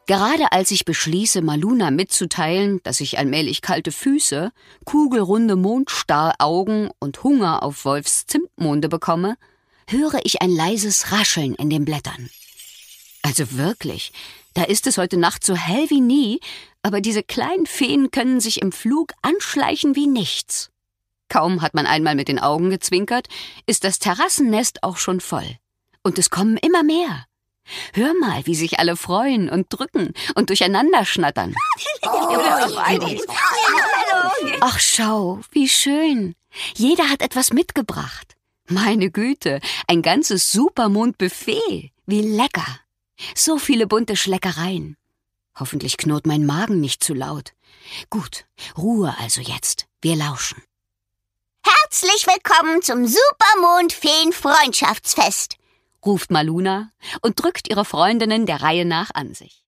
Gerade als ich beschließe, Maluna mitzuteilen, dass ich allmählich kalte Füße, kugelrunde Mondstarraugen und Hunger auf Wolfs Zimtmonde bekomme, höre ich ein leises Rascheln in den Blättern. Also wirklich, da ist es heute Nacht so hell wie nie, aber diese kleinen Feen können sich im Flug anschleichen wie nichts. Kaum hat man einmal mit den Augen gezwinkert, ist das Terrassennest auch schon voll. Und es kommen immer mehr. Hör mal, wie sich alle freuen und drücken und durcheinander schnattern. Ach, schau, wie schön. Jeder hat etwas mitgebracht. Meine Güte, ein ganzes Supermond-Buffet. Wie lecker. So viele bunte Schleckereien. Hoffentlich knurrt mein Magen nicht zu laut. Gut, Ruhe also jetzt. Wir lauschen. Herzlich willkommen zum Supermond-Feen-Freundschaftsfest, ruft Maluna und drückt ihre Freundinnen der Reihe nach an sich.